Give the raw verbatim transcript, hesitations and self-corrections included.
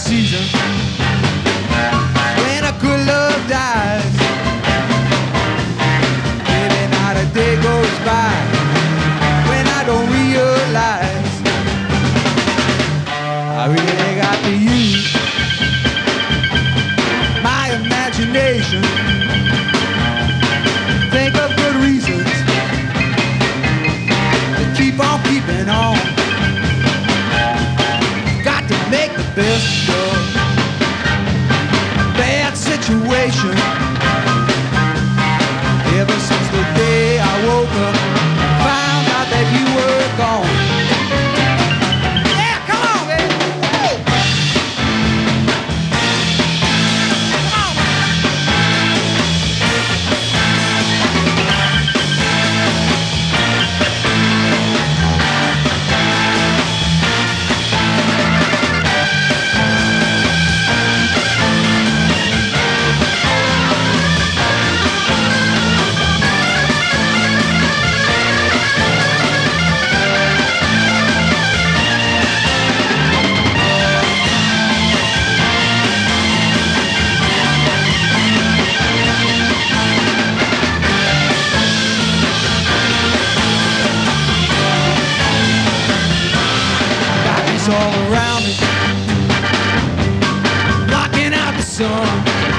season when a good love dies. Maybe not a day goes by when I don't realize I really got to use my imagination. Think of good reasons to keep on keeping on. Got to make the best of a bad situation. Ever since the day I woke up, found out that you were gone. Yeah, come on, baby. Woo! Come on. All around me, blocking out the sun.